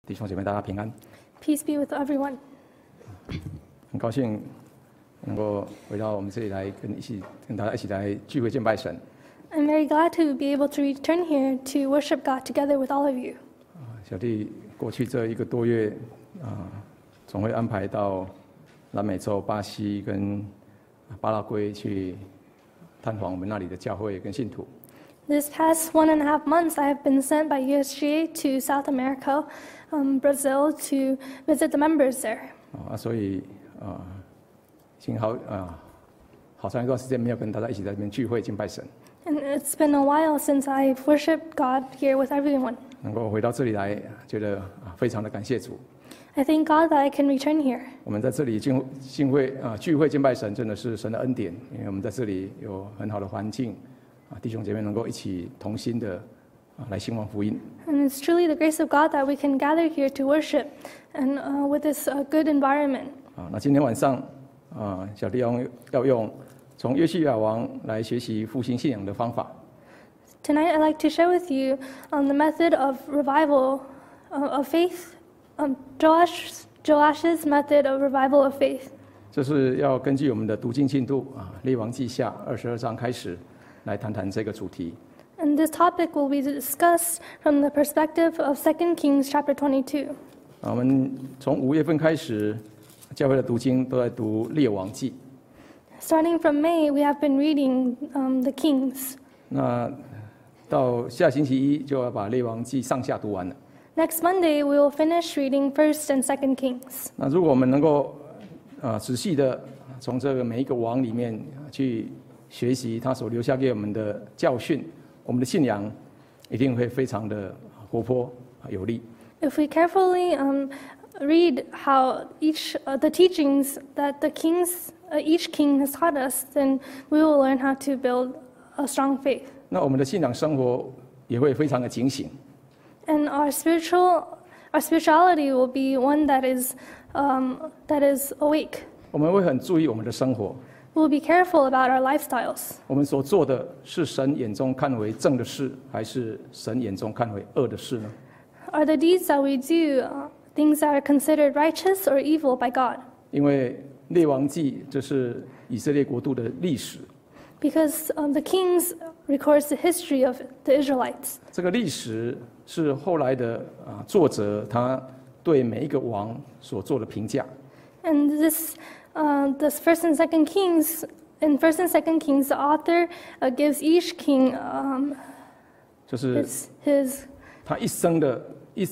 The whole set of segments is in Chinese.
弟兄姐妹，大家平安。 Peace be with everyone. 很高兴能够回到我们这里来，跟大家一起来聚会敬拜神。 I'm very glad to be able to return here to worship God together with all of you. 小弟过去这1个多月总会安排到南美洲、巴西跟巴拉圭去探访我们那里的教会跟信徒。 This past 1.5 months, I have been sent by USGA to South America, Brazil, to visit the members there. 所以已经好长一段时间没有跟大家一起在这边聚会敬拜神。 And it's been a while since I've worshipped God here with everyone. 能够回到这里来，觉得非常的感谢主。 I thank God that I can return here. 我们在这里聚会敬拜神，真的是神的恩典，因为我们在这里有很好的环境，弟兄姐妹能够一起同心的来兴旺福音。 And it's truly the grace of God that we can gather here to worship, and with this good environment. 那今天晚上小弟要用从约西亚王来学习复兴信仰的方法。 Tonight, I'd like to share with you the method of revival of faith, Joash's method of revival of faith. 这是要根据我们的读经进度列王记下22章开始，来谈谈这个主题。 And this topic will be discussed from the perspective of 2 Kings chapter 22. 我们从5月份开始，教会的读经都在读列王记。 Starting from May, we have been reading the Kings. 那到下星期一就要把列王记上下读完了。 Next Monday, we will finish reading 1st and 2nd Kings. 那如果我们能够仔细的从这个每一个王里面去学习他所留下给我们的教训，我们的信仰一定会非常的活泼有力。 If we carefully read how the teachings that each king has taught us, then we will learn how to build a strong faith. 那我们的信仰生活也会非常的警醒。 And our spirituality will be one that is awake. 我们会很注意我们的生活， We'll be careful about our lifestyles. 我们所做的是神眼中看为正的事，还是神眼中看为恶的事呢？ Are the deeds that we do things that are considered righteous or evil by God? 因为列王记这是以色列国度的历史， Because the Kings records the history of the Israelites. 这个历史是后来的作者他对每一个王所做的评价。 And this 1st and 2nd Kings, in 1st and 2nd Kings, the author gives each king 就是 his 他一生的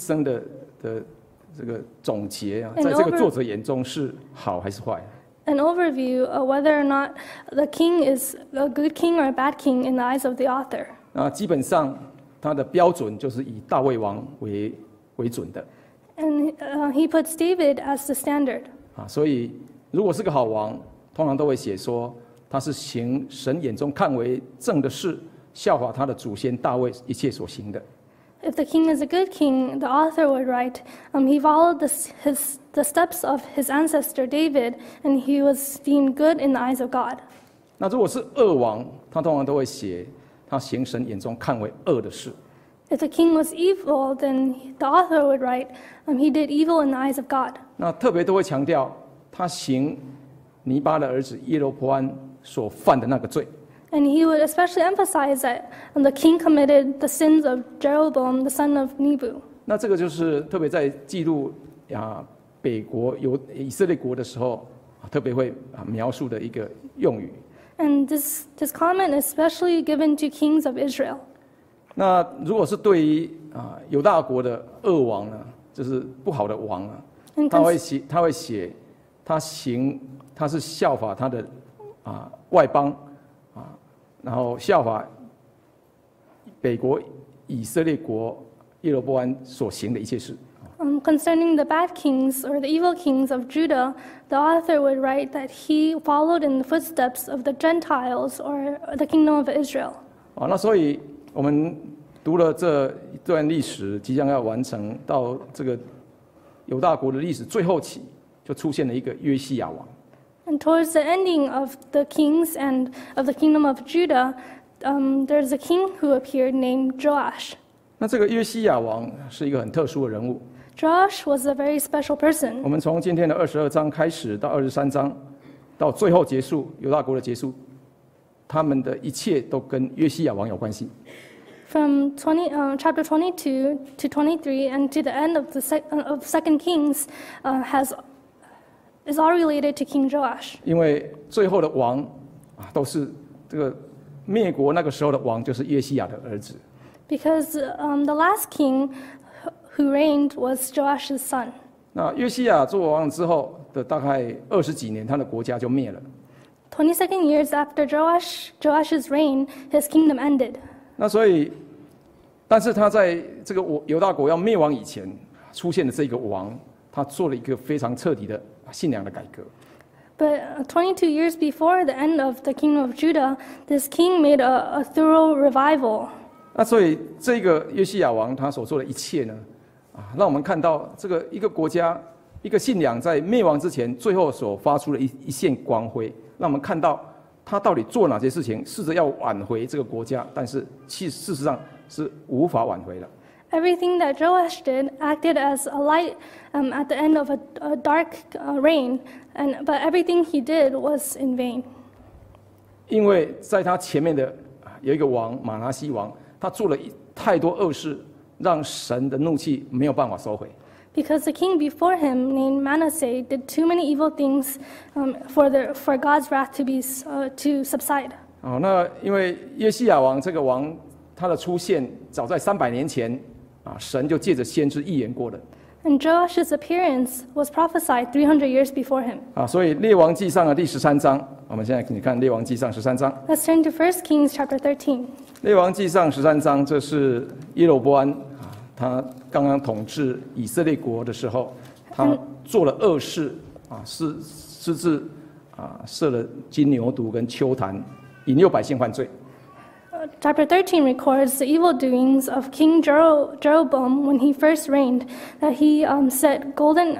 这个总结在这个作者眼中是好还是坏。 an overview of whether or not the king is a good king or a bad king in the eyes of the author. 那基本上他的标准就是以大卫王为准的。 And he puts David as the standard. 所以如果是个好王，通常都会写说他是行神眼中看为正的事，效法他的祖先大卫一切所行的。 If the king is a good king, the author would write, he followed the steps of his ancestor David, and he was deemed good in the eyes of God. 那如果是恶王，他通常都会写他行神眼中看为恶的事。 If the king was evil, then the author would write, he did evil in the eyes of God. 那特别都会强调他行尼巴的儿子耶罗波安所犯的那个罪。 And he would especially emphasize that the king committed the sins of Jeroboam, the son of Nebu. 那这个就是特别在记录北国以色列国的时候，特别会描述的一个用语。 And this comment is especially given to kings of Israel. 那如果是对于犹大国的恶王呢，就是不好的王啊，他会写他是效法他的外邦然后效法北国以色列国耶罗波安所行的一切事。 Concerning the bad kings or the evil kings of Judah, the author would write that he followed in the footsteps of the Gentiles or the kingdom of Israel. 那所以我们读了这一段历史，即将要完成到这个犹大国的历史最后期，就出现了一个约西亚王。 And towards the ending of the kings and of the kingdom of Judah, there's a king who appeared named Joash. 那这个约西亚王是一个很特殊的人物。 Joash was a very special person. 我们从今天的22章开始到23章，到最后结束犹大国的结束，他们的一切都跟约西亚王有关系。 From chapter 22 to 23 and to the end of Second Kings is all related to King Joash. 因为最后的王都是这个灭国那个时候的王，就是约西亚的儿子。 Because the last king who reigned was Joash's son. 那约西亚做王之后的大概20几年，他的国家就灭了。 22 years after Joash's reign, his kingdom ended. 那所以，但是他在这个犹大国要灭亡以前出现的这个王，他做了一个非常彻底的信仰的改革。 But 22 years before the end of the kingdom of Judah, this king made a thorough revival. 那所以这个约西亚王他所做的一切呢，让我们看到这个一个国家一个信仰在灭亡之前，最后所发出的一线光辉，让我们看到他到底做哪些事情，试着要挽回这个国家，但是事实上是无法挽回的。 Everything that Joash did acted as a light at the end of a dark reign, but everything he did was in vain. 因为在他前面的有一个王马拿西王，他做了太多恶事，让神的怒气没有办法收回。 Because the king before him, named Manasseh, did too many evil things for God's wrath to subside. 那因为约西亚王这个王，他的出现早在300年前，神就借着先知预言过了。 And Joash's appearance was prophesied 300 years before him. 所以列王记上的第13章，我们现在你看列王记上13章。 Let's turn to 1 Kings chapter 13. 列王记上13章，这是耶罗波安他刚刚统治以色列国的时候，他做了恶事私自设了金牛犊跟丘坛，引诱百姓犯罪。 Chapter 13 records the evil doings of King Jeroboam when he first reigned, that he set golden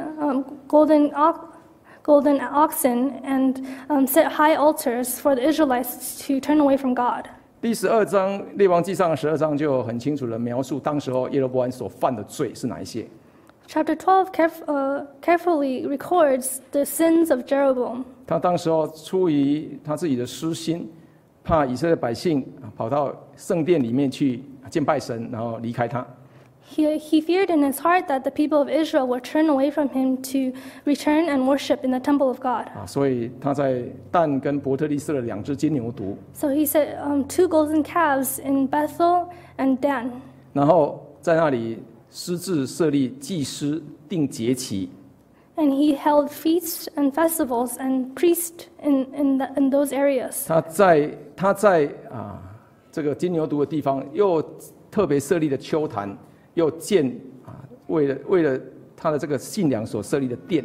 oxen and set high altars for the Israelites to turn away from God. 第12章列王记上的12章就很清楚地描述当时候耶罗波安所犯的罪是哪一些。 Chapter 12 carefully records the sins of Jeroboam. 他当时候出于他自己的私心，怕以色列百姓跑到圣殿里面去敬拜神，然后离开他。 He feared in his heart that the people of Israel would turn away from him to return and worship in the temple of God. 所以他在但跟伯特利设了2只金牛犊。 So he set 2 golden calves in Bethel and Dan. 然后在那里私自设立祭司，定节期。 And he held feasts and festivals and priests in those areas. 他在这个金牛犊的地方又特别设立的丘坛，又建为了他的这个信仰所设立的殿。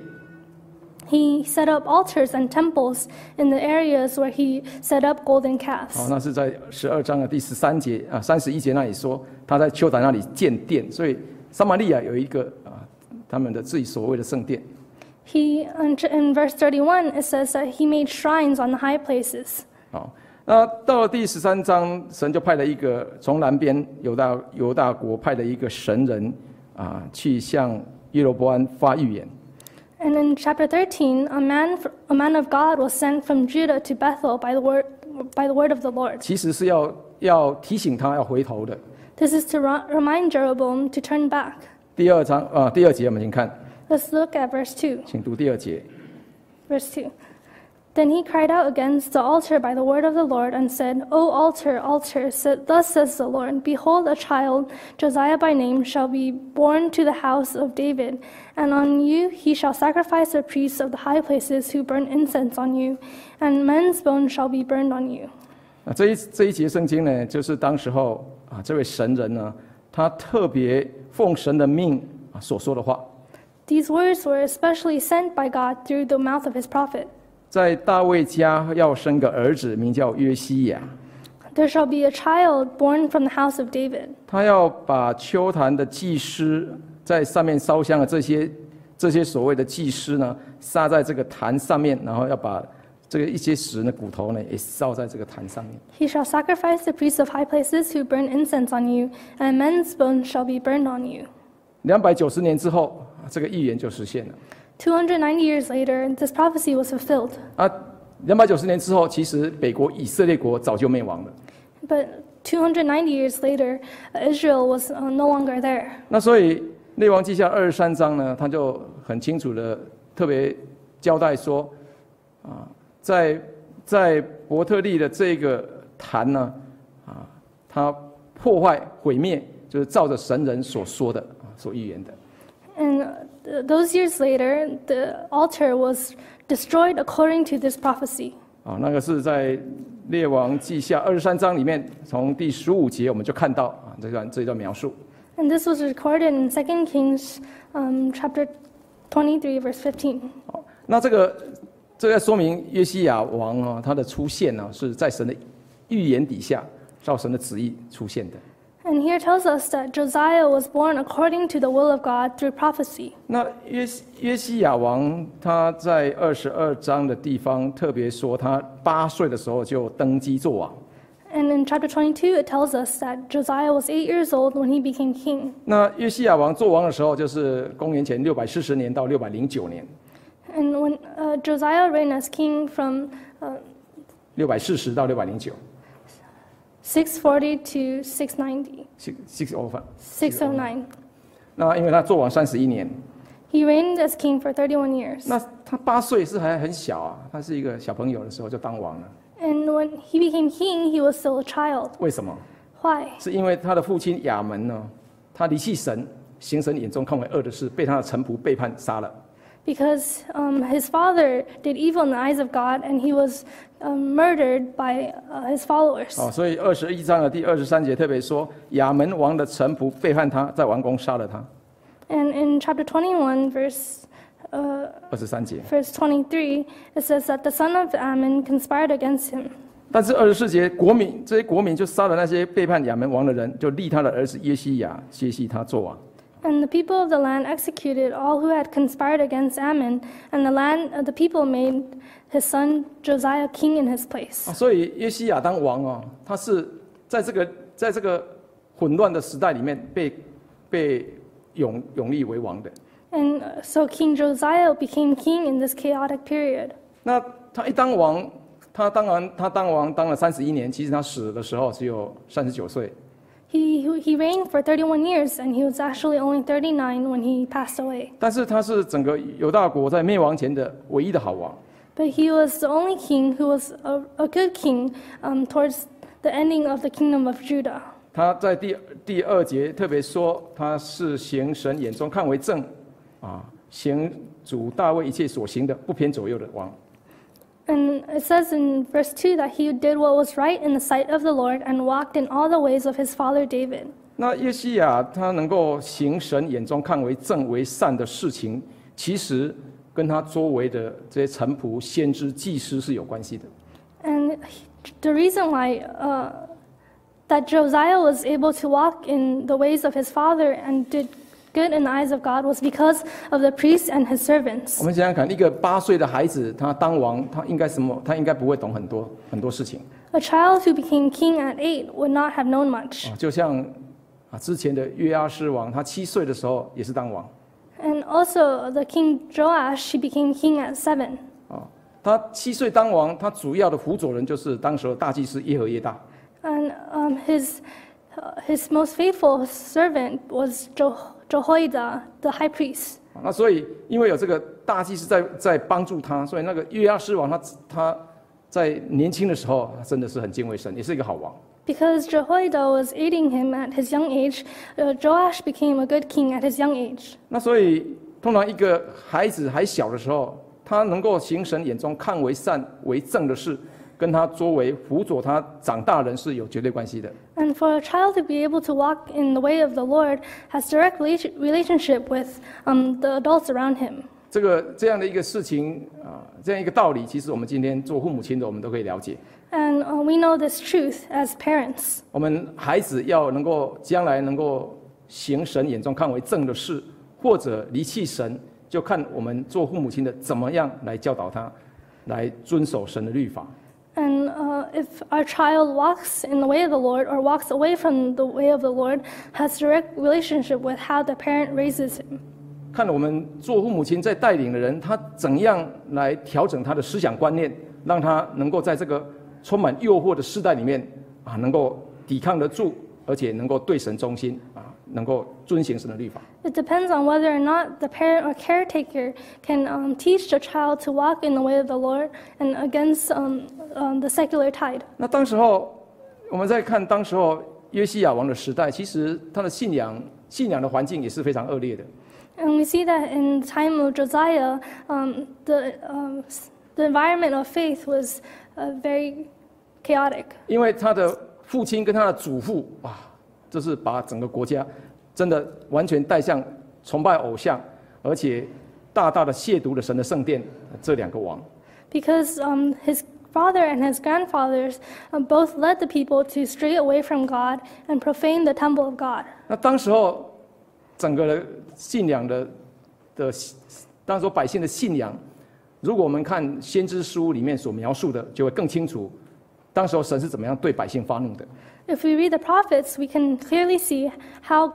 He set up altars and temples in the areas where he set up golden calves. 那是在12章的第13节31节那里说，他在丘坛那里建殿，所以撒玛利亚有一个他们的自己所谓的圣殿。 In verse 31, it says that he made shrines on the high places. 那到了第13章，神就派了一个从南边犹大国派了一个神人去向耶罗波安发预言。 And in chapter 13, a man of God was sent from Judah to Bethel by the word of the Lord. 其实是要提醒他要回头的。 This is to remind Jeroboam to turn back. 第2节我们先看。 Let's look at verse 2. 请读第2节。 Verse 2. Then he cried out against the altar by the word of the Lord and said, O altar, altar, thus says the Lord, behold, a child, Josiah by name, shall be born to the house of David, and on you he shall sacrifice the priests of the high places who burn incense on you, and men's bones shall be burned on you. 这一节圣经呢，就是当时候这位神人呢，他特别奉神的命所说的话。 These words were especially sent by God through the mouth of his prophet. 在大卫家要生个儿子，名叫约西亚。 There shall be a child born from the house of David. 他要把丘坛的祭司在上面烧香的这些所谓的祭司呢，撒在这个坛上面，然后要把这个一些石的骨头呢，也烧在这个坛上面。 He shall sacrifice the priests of high places who burn incense on you, and men's bones shall be burned on you. 290年之后，这个预言就实现了。 290 years later, this prophecy was fulfilled. 290年之后，其实北国以色列国早就灭亡了。 But 290 years later, Israel was no longer there. 那所以列王记下23章呢，他就很清楚的特别交代说，在伯特利的这个坛呢，他破坏毁灭，就是照着神人所说的所预言的。 And those years later, the altar was destroyed according to this prophecy. 那个是在列王记下23章里面，从第15节我们就看到这一段描述。 And this was recorded in 2 Kings chapter 23, verse 15. 那这个说明约西亚王他的出现呢，是在神的预言底下，照神的旨意出现的。 And here tells us that Josiah was born according to the will of God through prophecy. 那约西亚王他在22章的地方特别说，他8岁的时候就登基做王。 And in chapter 22, it tells us that Josiah was 8 years old when he became king. 那约西亚王做王的时候，就是公元前640年到609年。 And when Josiah reigned as king from 640到609。 640 to 690. 609. 那因为他做王31年。 He reigned as king for 31 years. 那他8岁是还很小啊，他是一个小朋友的时候就当王了。 And when he became king, he was still a child. 为什么？ Why? 是因为他的父亲亚门呢，他离弃神，行神眼中看为恶的事，被他的臣仆背叛杀了。 Because his father did evil in the eyes of God, and he was murdered by his followers. 所以21章的第23节特别说，亚门王的臣仆背叛他，在王宫杀了他。 And in chapter 21, verse 23节 verse 23, it says that the son of Ammon conspired against him. 但是24节，这些国民就杀了那些背叛亚门王的人，就立他的儿子约西亚接续他做王。 And the people of the land executed all who had conspired against Ammon, and the people made his son Josiah king in his place. 所以约西亚当王他是在这个混乱的时代里面被永立为王的。 And so King Josiah became king in this chaotic period. 那他一当王，他当王当了31年，其实他死的时候只有39岁。 He reigned for 31 years, and he was actually only 39 when he passed away. 但是他是整个犹大国在灭亡前的唯一的好王。 But he was the only king who was a good king towards the ending of the kingdom of Judah. 他在第2节特别说，他是行神眼中看为正，行主大卫一切所行的不偏左右的王。 And it says in verse 2 that he did what was right in the sight of the Lord and walked in all the ways of his father David. 那约西亚他能够行神眼中看为正为善的事情，其实跟他周围的这些臣仆、先知、祭司是有关系的。 And the reason why that Josiah was able to walk in the ways of his father and did good in the eyes of God was because of the priests and his servants. 我们想想看，一个8岁的孩子，他当王，他应该什么？他应该不会懂很多事情。 A child who became king at 8 would not have known much. 就像之前的约阿施王，他7岁的时候也是当王。 And also the king Joash, he became king at 7. 他7岁当王，他主要的辅佐人就是当时的大祭司耶和耶大。 And his most faithful servant was Jehoiada, the high priest. 那所以因为有这个大祭司在帮助他，所以那个约阿施王他在年轻的时候真的是很敬畏神，也是一个好王。 Because Jehoiada was aiding him at his young age, Joash became a good king at his young age. 那所以通常一个孩子还小的时候，他能够行神眼中看为善为正的事，跟他周围辅佐他长大人是有绝对关系的。 And for a child to be able to walk in the way of the Lord has direct relationship with the adults around him. 这样的一个事情这样一个道理，其实我们今天做父母亲的，我们都可以了解。 And we know this truth as parents. 我们孩子要能够将来能够行神眼中看为正的事，或者离弃神，就看我们做父母亲的怎么样来教导他，来遵守神的律法。 And if our child walks in the way of the Lord or walks away from the way of the Lord, has direct relationship with how the parent raises him. 看我们做父母亲在带领的人，他怎样来调整他的思想观念，让他能够在这个充满诱惑的时代里面能够抵抗得住，而且能够对神忠心能够遵行神的律法。 It depends on whether or not the parent or caretaker can teach the child to walk in the way of the Lord and against the secular tide. 那当时候我们在看当时候约西亚王的时代，其实他的信仰的环境也是非常恶劣的。 And we see that in the time of Josiah, the environment of faith was very chaotic. 因为他的父亲跟他的祖父，这是把整个国家真的完全带向崇拜偶像，而且大大的亵渎了神的圣殿。这两个王。 Because his father and his grandfathers both led the people to stray away from God and profane the temple of God. 那当时候整个信仰的当时候百姓的信仰，如果我们看先知书里面所描述的，就会更清楚，当时候神是怎么样对百姓发怒的。 If we read the prophets, we can clearly see how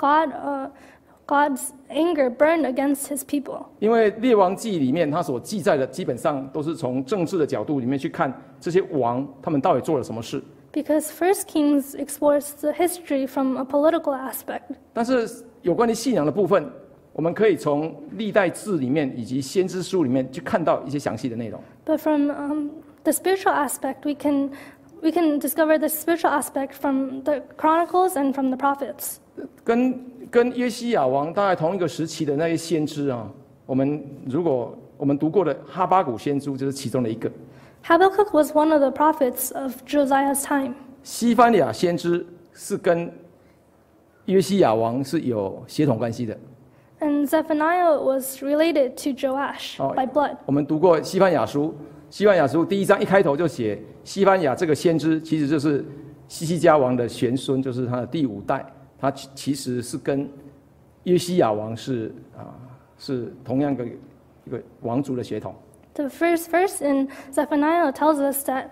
God's anger burned against his people. 因为列王记里面他所记载的，基本上都是从政治的角度里面去看这些王他们到底做了什么事。 Because First Kings explores the history from a political aspect. 但是有关于信仰的部分，我们可以从历代志里面以及先知书里面去看到一些详细的内容。 But from the spiritual aspect, we can discover the spiritual aspect from the Chronicles and from the prophets. 跟约西亚王大概同一个时期的那些先知如果我们读过的哈巴谷先知就是其中的一个。 Habakkuk was one of the prophets of Josiah's time. 西番雅先知是跟约西亚王是有血统关系的。 And Zephaniah was related to Joash by blood. 我们读过西番雅书，西番雅书第1章一开头就写，西番雅这个先知其实就是希西家王的玄孙，就是他的第5代，他其实是跟约西亚王是同样的一个王族的血统。 The first verse in Zephaniah tells us that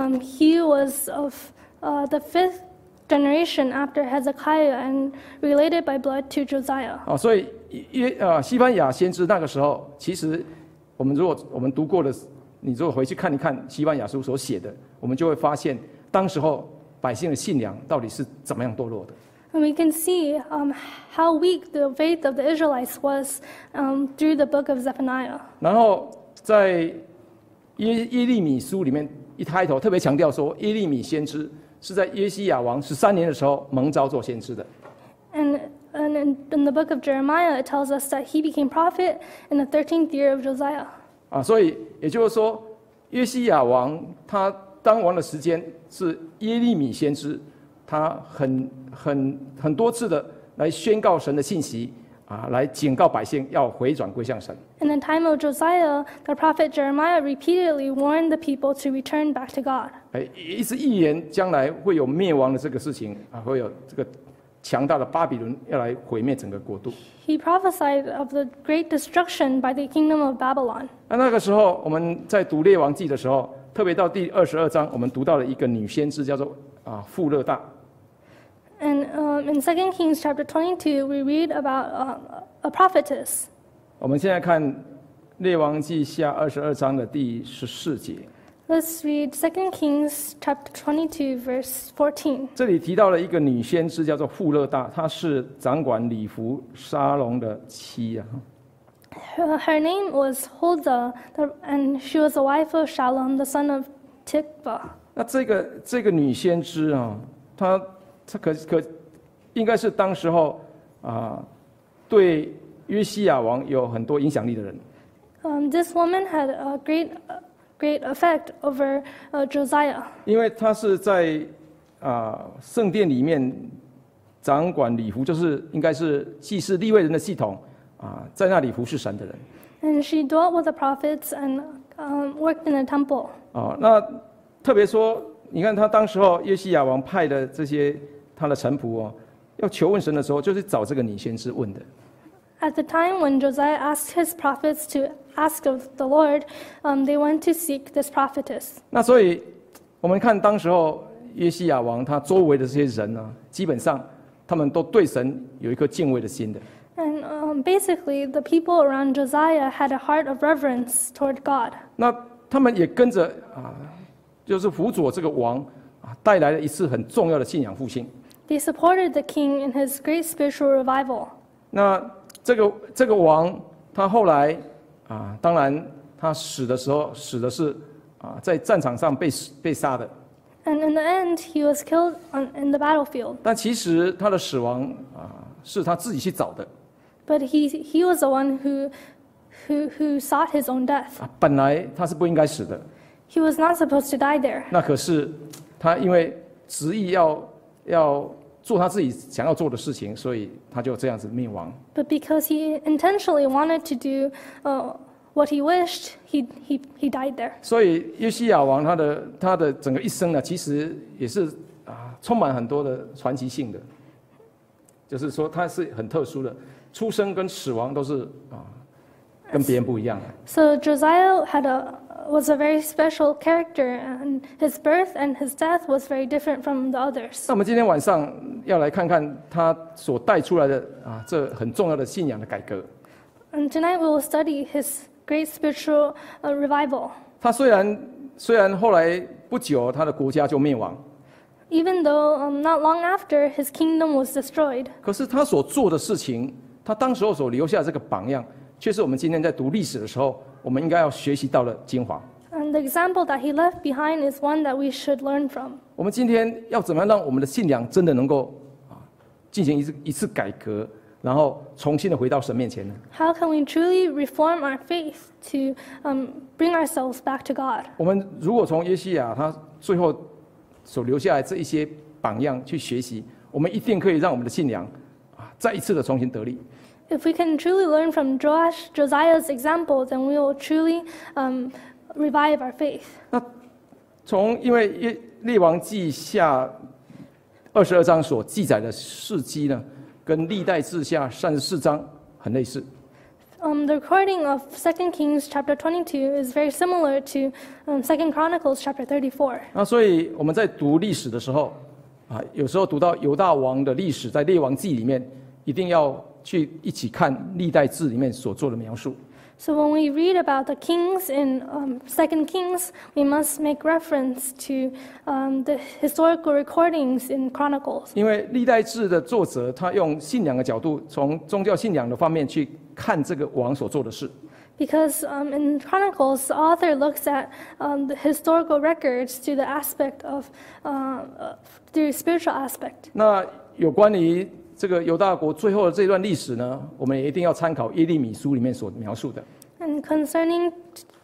he was of the 5th generation after Hezekiah and related by blood to Josiah. 所以西番雅先知那个时候，其实如果我们读过的，你如果回去看一看西番雅书所写的，我们就会发现当时候百姓的信仰到底是怎么样堕落的。 And we can see how weak the faith of the Israelites was through the book of Zephaniah. 然后在耶利米书里面一开头特别强调说，耶利米先知是在约西亚王13年的时候蒙召做先知的。 And in the book of Jeremiah, it tells us that he became prophet in the 13th year of Josiah. 所以也就是说，约西亚王他当王的时间是耶利米先知，他很多次的来宣告神的信息来警告百姓要回转归向神。 In the time of Josiah, the prophet Jeremiah repeatedly warned the people to return back to God. 一直预言将来会有灭亡的这个事情会有这个强大的巴比伦要来毁灭整个国度。 He prophesied of the great destruction by the kingdom of Babylon. 那个时候我们在读列王记的时候，特别到第22章，我们读到了一个女先知叫做富勒大。 And in 2 Kings chapter 22, we read about a prophetess. 我们现在看列王记下22章的第14节。 Let's read 2 Kings chapter 22, verse 14. 这里提到了一个女先知叫做富勒大，她是掌管礼服沙龙的妻 Her name was Huldah, and she was the wife of Shallum, the son of Tikva. 那这个女先知她可应该是当时候对约西亚王有很多影响力的人。 This woman had a great effect over Josiah. 因为她是在圣殿里面掌管礼服，就是应该是祭司利未人的系统在那里服侍神的人。 And she dwelt with the prophets and worked in the temple. 那特别说，你看他当时候约西亚王派的这些他的臣仆要求问神的时候，就是找这个女先知问的。 At the time when Josiah asked his prophets to ask of the Lord, they went to seek this prophetess. 那所以我们看当时候约西亚王他周围的这些人呢，基本上他们都对神有一颗敬畏的心的。 And basically, the people around Josiah had a heart of reverence toward God. 那他们也跟着就是辅佐这个王带来了一次很重要的信仰复兴。 They supported the king in his great spiritual revival. 那这个王他后来当然他死的时候死的是在战场上被杀的。 And in the end, he was killed in the battlefield. 但其实他的死亡是他自己去找的。 But he was the one who sought his own death. 本来他是不应该死的。 He was not supposed to die there. 那可是他因为执意要做他自己想要做的事情，所以他就这样子灭亡。 But because he intentionally wanted to do what he wished, he died there. 所以约西亚王他的整个一生呢，其实也是充满很多的传奇性的，就是说他是很特殊的，出生跟死亡都是跟别人不一样的。 So Josiah was a very special character, and his birth and his death was very different from the others. 那我们今天晚上要来看看他所带出来的这很重要的信仰的改革。 And tonight we will study his great spiritual revival. 他虽然后来不久他的国家就灭亡， Even though not long after his kingdom was destroyed, 可是他所做的事情，他当时候所留下的这个榜样，却是我们今天在读历史的时候，我们应该要学习到的精华。 and the example that he left behind is one that we should learn from. 我们今天要怎么样让我们的信仰真的能够进行一次改革，然后重新的回到神面前呢？ How can we truly reform our faith to bring ourselves back to God? 我们如果从约西亚他最后所留下来这一些榜样去学习，我们一定可以让我们的信仰再一次的重新得力。 If we can truly learn from Josiah's example, then we will truly revive our faith. 那因为列王记下22章所记载的事迹呢，跟历代志下34章很类似。 The recording of 2 Kings chapter 22 is very similar to 2 Chronicles chapter 34. 那所以我们在读历史的时候有时候读到犹大王的历史，在列王记里面，一定要去一起看历代志里面所做的描述。 So when we read about the kings in 2 Kings, we must make reference to the historical recordings in Chronicles. 因为历代志的作者他用信仰的角度，从宗教信仰的方面去看这个王所做的事。 Because in Chronicles, the author looks at the historical records to the aspect of the spiritual aspect. 那有关于这个犹大国最后的这段历史呢，我们也一定要参考耶利米书里面所描述的。 And concerning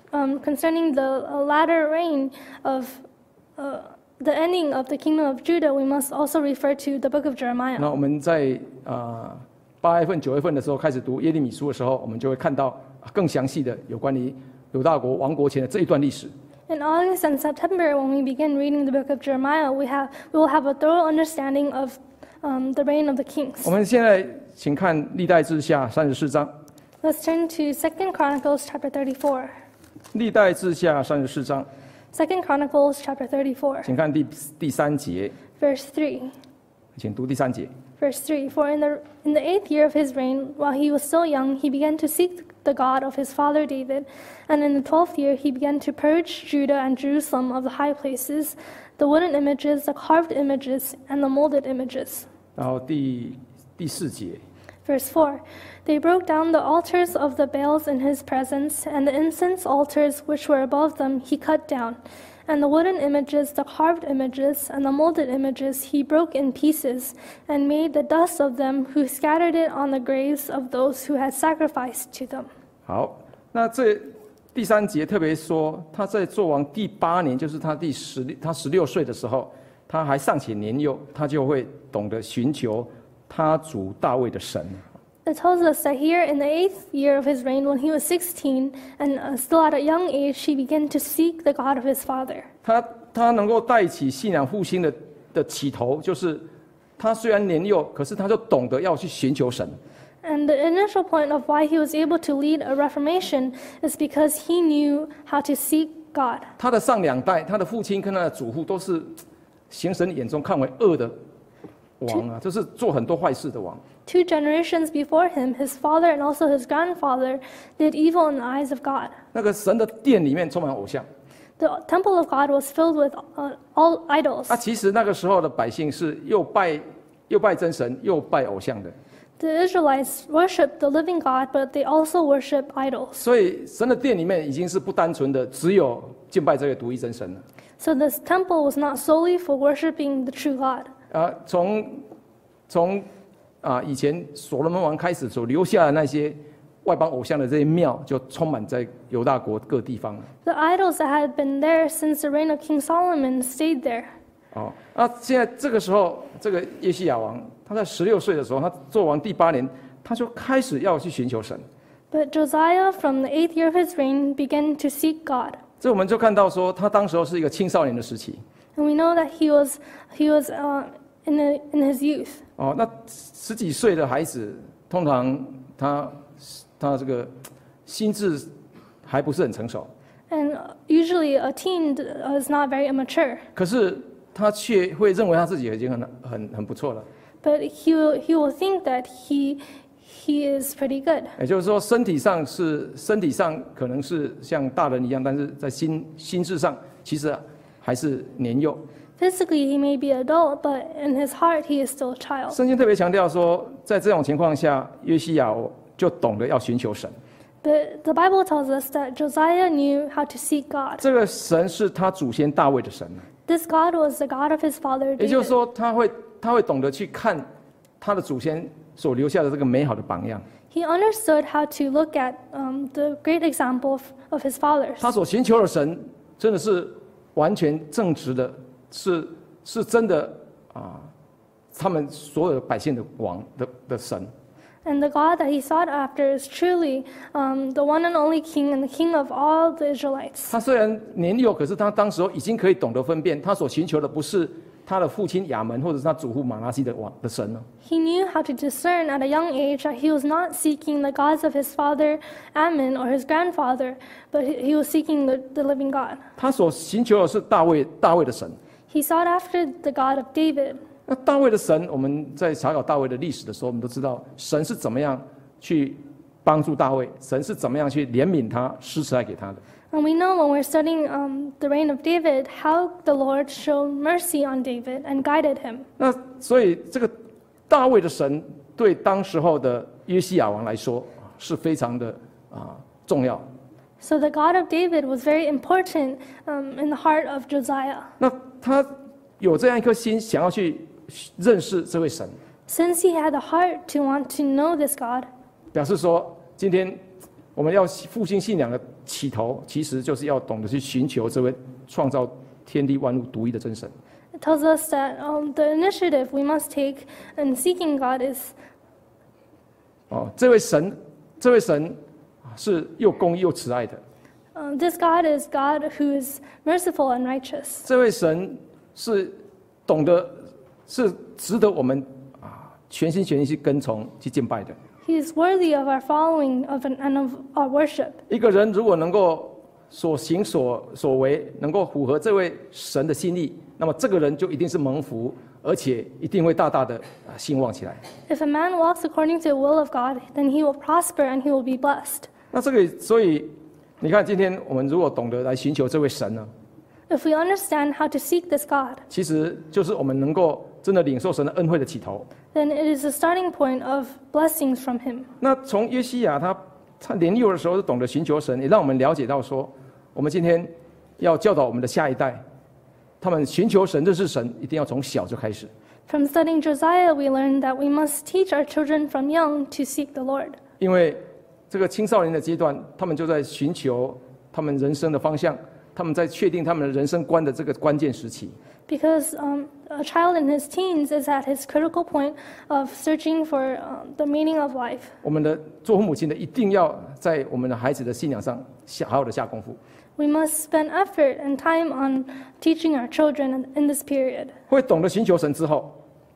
the latter reign of the ending of the kingdom of Judah, we must also refer to the book of Jeremiah. 那我们在8月份、9月份的时候开始读耶利米书的时候，我们就会看到更详细的有关于犹大国亡国前的这一段历史。 In August and September, when we begin reading the book of Jeremiah, we will have a thorough understanding of the reign of the kings. 我们现在请看历代志下34章。 Let's turn to 2 Chronicles chapter 34. 历代志下34章， 2 Chronicles chapter 34, 请看第3节， verse 3. 请读第3节。 Verse 3, For in the 8th year of his reign, while he was still young, he began to seek the God of his father David. And in the 12th year, he began to purge Judah and Jerusalem of the high places, the wooden images, the carved images, and the molded images. 然后第4节， Verse 4, They broke down the altars of the Baals in his presence, and the incense altars which were above them he cut down. And the wooden images, the carved images, and the molded images he broke in pieces, and made the dust of them, who scattered it on the graves of those who had sacrificed to them. 好，那这第3节特别说，他在做王第8年，就是他16岁的时候，他还尚且年幼，他就会懂得寻求他主大卫的神。 It tells us that here in the 8th year of his reign, when he was 16 and still at a young age, he began to seek the God of his father. 他能够带起信仰复兴的起头，就是他虽然年幼，可是他就懂得要去寻求神。 And the initial point of why he was able to lead a reformation is because he knew how to seek God. 他的上2代，他的父亲跟他的祖父都是行神眼中看为恶的王啊，就是做很多坏事的王。 2 generations before him, his father and also his grandfather did evil in the eyes of God. 那个神的殿里面充满偶像。 The temple of God was filled with all idols. 其实那个时候的百姓是又拜真神，又拜偶像的。 The Israelites worshiped the living God, but they also worship idols. 所以神的殿里面已经是不单纯的只有敬拜这位独一真神了。 So this temple was not solely for worshiping the true God. 从以前所罗门王开始所留下的那些外邦偶像的这些庙，就充满在犹大国各地方了。 The idols that had been there since the reign of King Solomon stayed there. 现在这个时候，这个约西亚王他在16岁的时候，他做王第8年，他就开始要去寻求神。 But Josiah, from the 8th year of his reign, began to seek God. 这我们就看到说，他当时候是一个青少年的时期。 And we know that he was in his youth. 那10几岁的孩子，通常他这个心智还不是很成熟。 And usually a teen is not very immature. 可是他却会认为他自己已经很不错了。 But he will think that he is pretty good. 也就是说，身体上可能是像大人一样，但是在心智上其实还是年幼。 Physically, he may be adult, but in his heart, he is still a child. 圣经特别强调说，在这种情况下，约西亚就懂得要寻求神。 But the Bible tells us that Josiah knew how to seek God. 这个神是他祖先大卫的神。 This God was the God of his father David. 也就是说，他会懂得去看他的祖先所留下的这个美好的榜样。 He understood how to look at the great example of his fathers. 他所寻求的神真的是完全正直的，是真的他们所有百姓的王的神。 And the God that he sought after is truly the one and only King and the King of all the Israelites. 他虽然年幼，可是他当时候已经可以懂得分辨，他所寻求的不是他的父亲亚门或者是他祖父马拉西的神了。 He knew how to discern at a young age that he was not seeking the gods of his father Ammon or his grandfather, but he was seeking the living God. 他所寻求的是大卫的神。 He sought after the God of David. 那大卫的神，我们在查考大卫的历史的时候，我们都知道神是怎么样去帮助大卫，神是怎么样去怜悯他、施慈爱给他的。 And we know when we're studying the reign of David, how the Lord showed mercy on David and guided him. 那所以这个大卫的神对当时候的约西亚王来说是非常的重要。 So the God of David was very important in the heart of Josiah. 那他有这样一颗心，想要去认识这位神。 Since he had the heart to want to know this God, 表示说，今天我们要复兴信仰的起头，其实就是要懂得去寻求这位创造天地万物独一的真神。 it tells us that the initiative we must take in seeking God is 这位神是又公义又慈爱的。 this God is God who is merciful and righteous. 这位神是懂得，是值得我们全心全意去跟从、去敬拜的。 He is worthy of our following and of our worship. 一个人如果能够所行所为能够符合这位神的心意，那么这个人就一定是蒙福，而且一定会大大的兴旺起来。 If a man walks according to the will of God, then he will prosper and he will be blessed. 那所以你看，今天我们如果懂得来寻求这位神呢， If we understand how to seek this God, 其实就是我们能够真的领受神的恩惠的起头。 then it is the starting point of blessings from him. 那从约西亚他年幼的时候就懂得寻求神，也让我们了解到说，我们今天要教导我们的下一代，他们寻求神、认识神，一定要从小就开始。 From studying Josiah, we learned that we must teach our children from young to seek the Lord. 因为这个青少年的阶段，他们就在寻求他们人生的方向，他们在确定他们的人生观的这个关键时期。 Because a child in his teens is at his critical point of searching for the meaning of life. 我们的做父母亲的一定要在我们的孩子的信仰上好好的下功夫。 We must spend effort and time on teaching our children in this period. 会懂得寻求神之后，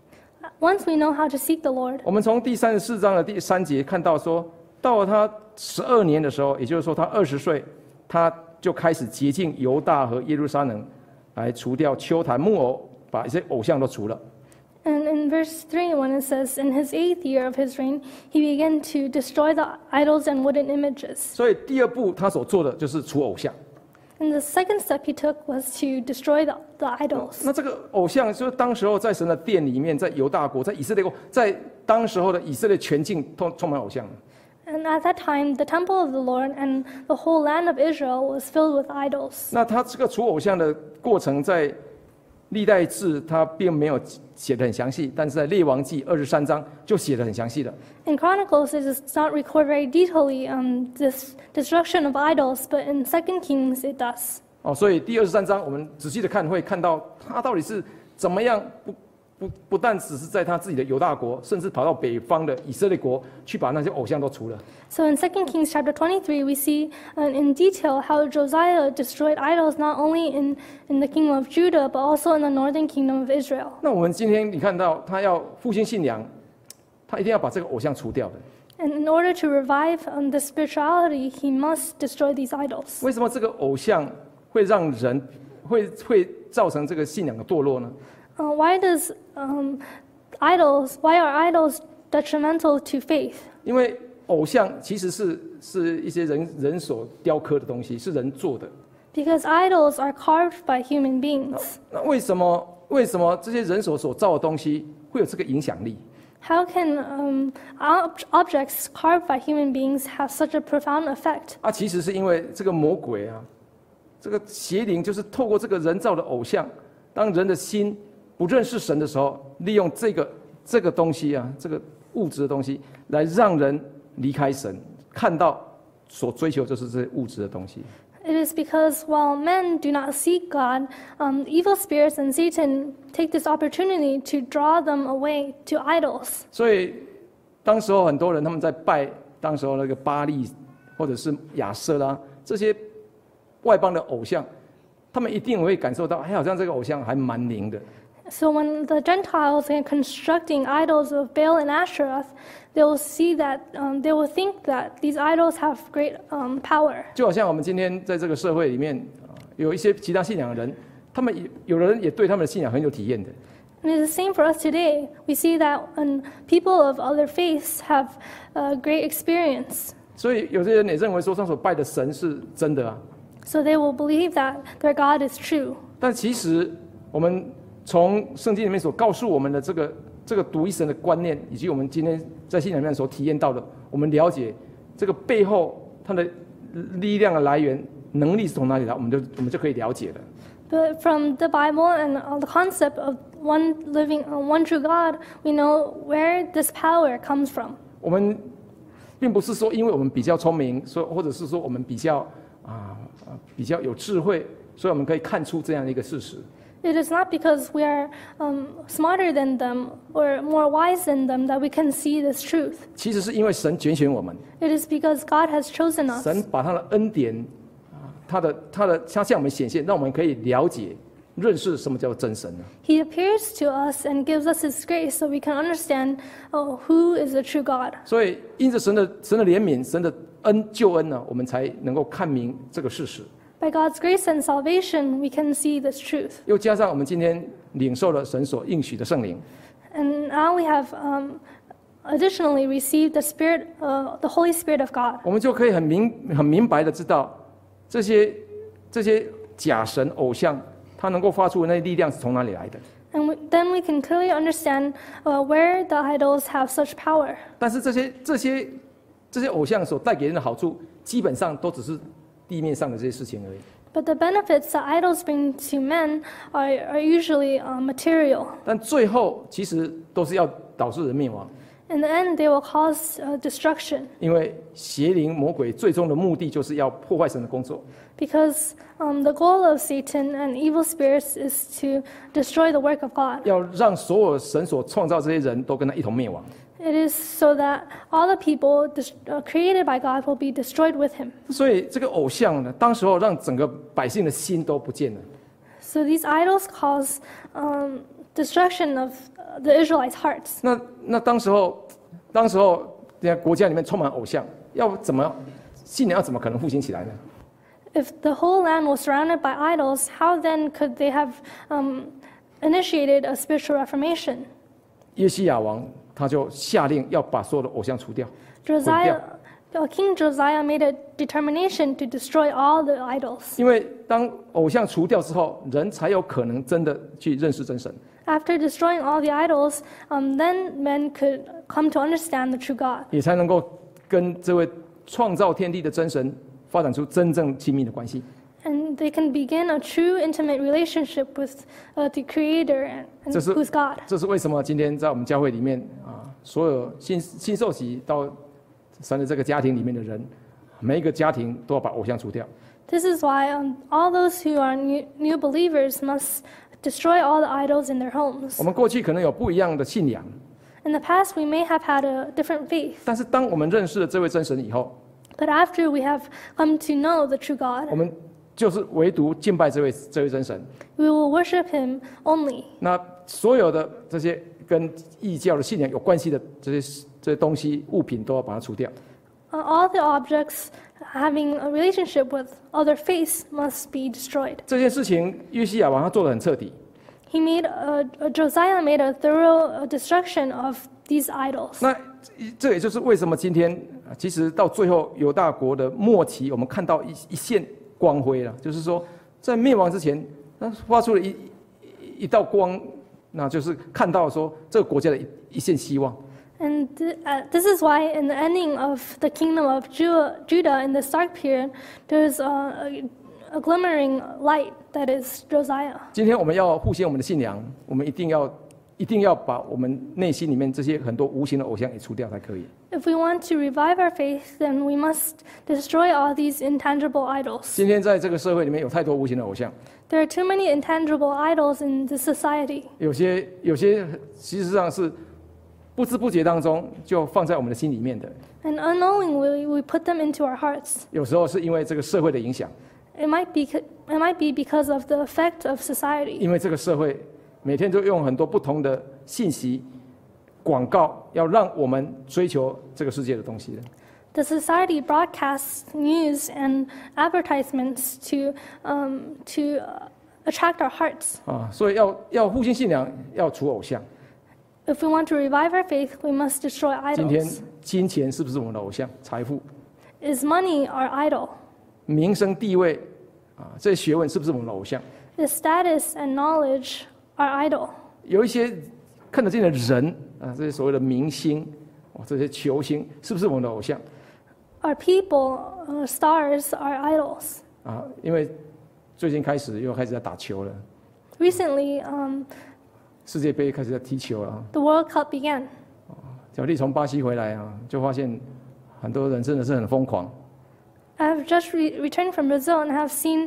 Once we know how to seek the Lord, 我们从第34章的第3节看到说，到了他12年的时候，也就是说他20岁，他就开始洁净犹大和耶路撒冷，来除掉丘坛木偶，把一些偶像都除了。 And in verse 3, when it says, in his 8th year of his reign, he began to destroy the idols and wooden images. 所以第二步他所做的就是除偶像。 And the second step he took was to destroy the idols. 那这个偶像就是当时候在神的殿里面，在犹大国，在以色列国，在当时候的以色列全境充满偶像。 And at that time, the temple of the Lord and the whole land of Israel was filled with idols. 那他这个除偶像的过程，在历代志他并没有写得很详细，但是在列王记23章就写得很详细的。 In Chronicles, it does not record very detailedly this destruction of idols, but in 2 Kings it does. 所以第23章我们仔细的看，会看到他到底是怎么样不但只是在他自己的犹大国，甚至跑到北方的以色列国去把那些偶像都除了。 So in 2 Kings chapter 23, we see in detail how Josiah destroyed idols not only in the kingdom of Judah, but also in the northern kingdom of Israel. 那我们今天你看到他要复兴信仰，他一定要把这个偶像除掉的。 And in order to revive the spirituality, he must destroy these idols. 为什么这个偶像会让人会造成这个信仰的堕落呢？ Why are idols detrimental to faith? 因为偶像其实是一些人所雕刻的东西，是人做的。 Because idols are carved by human beings. 那为什么这些人所造的东西会有这个影响力？ How can objects carved by human beings have such a profound effect? 其实是因为这个魔鬼这个邪灵就是透过这个人造的偶像，当人的心不认识神的时候，利用这个东西这个物质的东西，来让人离开神，看到所追求就是这些物质的东西。 It is because while men do not seek God, evil spirits and Satan take this opportunity to draw them away to idols. 所以当时候很多人他们在拜当时候那个巴力或者是亚瑟拉这些外邦的偶像，他们一定会感受到，好像这个偶像还蛮灵的。 So when the Gentiles are constructing idols of Baal and Asherah, they will see that they will think that these idols have great power. 就好像我们今天在这个社会里面，有一些其他信仰的人，他们有的人也对他们的信仰很有体验的。 And it's the same for us today. We see that people of other faiths have great experience. 所以有些人也认为说，他所拜的神是真的 So they will believe that their God is true. 但其实我们从圣经里面所告诉我们的这个独一神的观念，以及我们今天在信仰里面所体验到的，我们了解这个背后它的力量的来源、能力是从哪里来，我们就可以了解了。 But from the Bible and the concept of one living, one true God, we know where this power comes from. 我们并不是说因为我们比较聪明，或者是说我们比较有智慧，所以我们可以看出这样的一个事实。 It is not because we are smarter than them or more wise than them that we can see this truth. 其实是因为神拣选我们。 It is because God has chosen us. 神把他的恩典，他向我们显现，让我们可以了解、认识什么叫真神呢？ He appears to us and gives us His grace so we can understand who is the true God. 所以因着神的怜悯、神的救恩呢，我们才能够看明这个事实。 By God's grace and salvation, we can see this truth. 又加上我们今天领受了神所应许的圣灵， And now we have additionally received the Holy Spirit of God. 我们就可以很明白的知道，这些假神偶像，它能够发出的那些力量是从哪里来的。 And then we can clearly understand where the idols have such power. 但是这些偶像所带给人的好处，基本上都只是地面上的这些事情而已。 But the benefits that idols bring to men are usually material. 但最后其实都是要导致人灭亡。 In the end, they will cause destruction. 因为邪灵魔鬼最终的目的就是要破坏神的工作。 Because the goal of Satan and evil spirits is to destroy the work of God. 要让所有神所创造这些人都跟他一同灭亡。 It is so that all the people created by God will be destroyed with him. 所以这个偶像呢，当时候让整个百姓的心都不见了。 So these idols cause destruction of the Israelites' hearts. 那当时候，国家里面充满偶像，信仰要怎么可能复兴起来呢？ If the whole land was surrounded by idols, how then could they have initiated a spiritual reformation? 约西亚王他就下令要把所有的偶像除掉，毁 Josiah, 掉。 King Josiah made a determination to destroy all the idols. 因为当偶像除掉之后，人才有可能真的去认识真神。 After destroying all the idols, then men could come to understand the true God. 也才能够跟这位创造天地的真神发展出真正亲密的关系。 And they can begin a true intimate relationship with the Creator and 这是 who's God. 这是为什么今天在我们教会里面啊，所有新受洗到神的这个家庭里面的人，每一个家庭都要把偶像除掉。 This is why all those who are new believers must destroy all the idols in their homes. 我们过去可能有不一样的信仰， In the past, we may have had a different faith, 但是当我们认识了这位真神以后， but after we have come to know the true 我 God, 们就是唯独敬拜这位真神。 we will worship Him only. 那所有的这些跟异教的信仰有关系的这些东西物品都要把它除掉。 All the objects having a relationship with other faiths must be destroyed. 这件事情，约西亚王他做得很彻底。 Josiah made a thorough destruction of these idols. 那这也就是为什么今天，其实到最后犹大国的末期，我们看到一线光辉了，就是说在灭亡之前，那发出了一道光，那就是看到说这个国家的一线希望。 And this is why, in the ending of the kingdom of Judah in this dark period, there's a glimmering light that is Josiah. 今天我们要复兴我们的信仰，我们一定要把我们内心里面这些很多无形的偶像也除掉才可以。 If we want to revive our faith, then we must destroy all these intangible idols. 今天在这个社会里面有太多无形的偶像， There are too many intangible idols in this society. 有些其实上是不知不觉当中就放在我们的心里面的。 And unknowingly, we put them into our hearts. 有时候是因为这个社会的影响， It might be because of the effect of society. 因为这个社会每天都用很多不同的信息、广告，要让我们追求这个世界的东西的。 The society broadcasts news and advertisements to attract our hearts. 所以要复兴信仰，要除偶像。 If we want to revive our faith, we must destroy 今天 idols. 金钱是不是我们的偶像？财富、 Is money our idol? 名声、地位这些学问是不是我们的偶像？ Is status and knowledge our idol? 有一些看得见的人这些所谓的明星，这些球星是不是我们的偶像？ Are people, stars, our idols? 因为最近又开始在打球了， Recently, 世界杯开始在踢球了。 the World Cup began. 小弟从巴西回来就发现很多人真的是很疯狂。 I've just returned from Brazil and have seen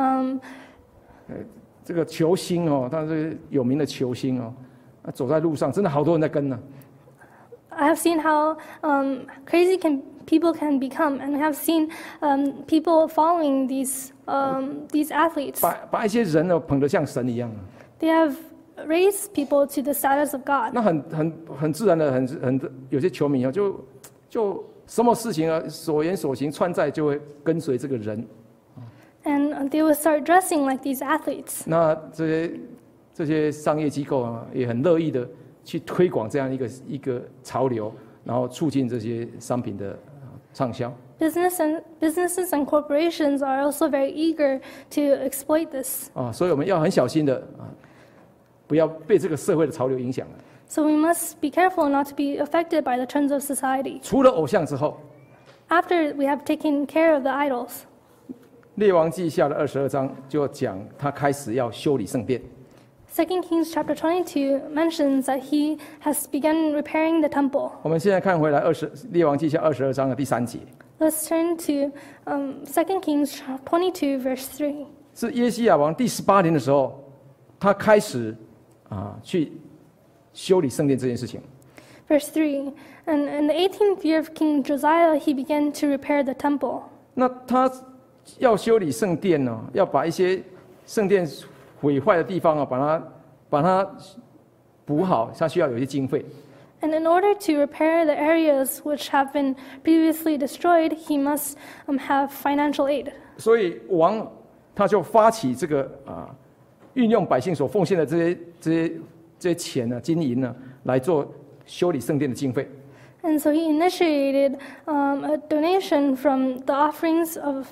这个球星他是有名的球星走在路上真的好多人在跟呢。 I have seen how crazy people can become, and I have seen people following these athletes. 把一些人捧得像神一样。 They have raised people to the status of God. 那很自然的，有些球迷就什么事情所言所行穿戴就会跟随这个人。 And they will start dressing like these athletes. 那这些商业机构也很乐意的去推广这样一个潮流，然后促进这些商品的畅销。 Businesses and corporations are also very eager to exploit this. 所以我们要很小心的不要被这个社会的潮流影响了。 So we must be careful not to be affected by the trends of society. 除了偶像之后， After we have taken care of the idols, 列王记下的22章就讲他开始要修理圣殿。 2 Kings chapter 22 mentions that he has begun repairing the temple. 我们现在看回来列王记下22章的第3节， Let's turn to 2 Kings 22 verse 3. 是耶西亚王第18年的时候，他开始去修理圣殿这件事情。 Verse 3. And in the 18th year of King Josiah, he began to repair the temple. 那他要修理圣殿要把一些圣殿毁坏的地方把它补好，他需要有一些经费。 And in order to repair the areas which have been previously destroyed, he must have financial aid. 所以王他就发起这个运用百姓所奉献的这些钱呢、金银呢，来做修理圣殿的经费。 And so he initiated a donation from the offerings of